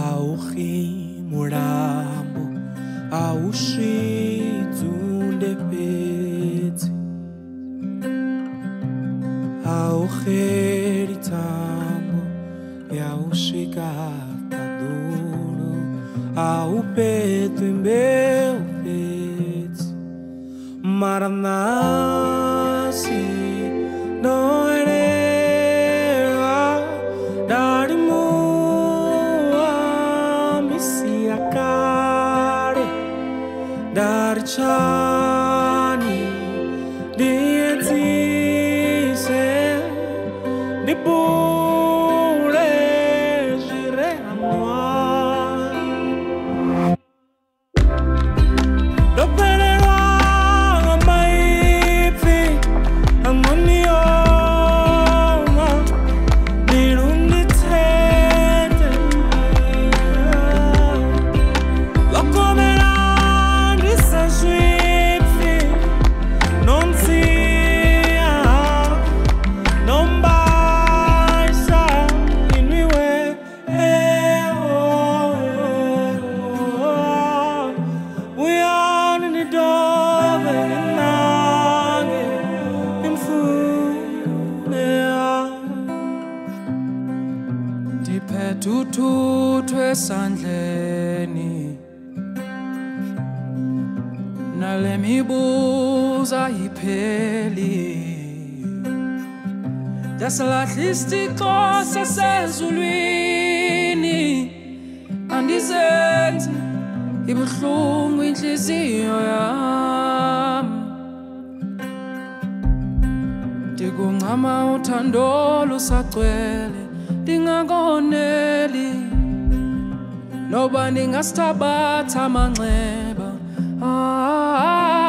Auchi murambo aushizunde peti aucheri tambo yaushigata duro au peto em meu peito maranasi noerera darimu amisiakare darchani dietise di pure gire amoir do perera mai fi amonioma dirundi tete lo comerandi sa swifi non sia non baisa in mi we we are in the door and nange in funea Ndiphethuthwe esandleni nale mibuzo ayipheli Yasalahla isithixo sasezulwini andizenzi ibuhlungu inhliziyo yami ndikuncama uthando lusagcwele ndingakoneli noba ndingasithabatha amanxeba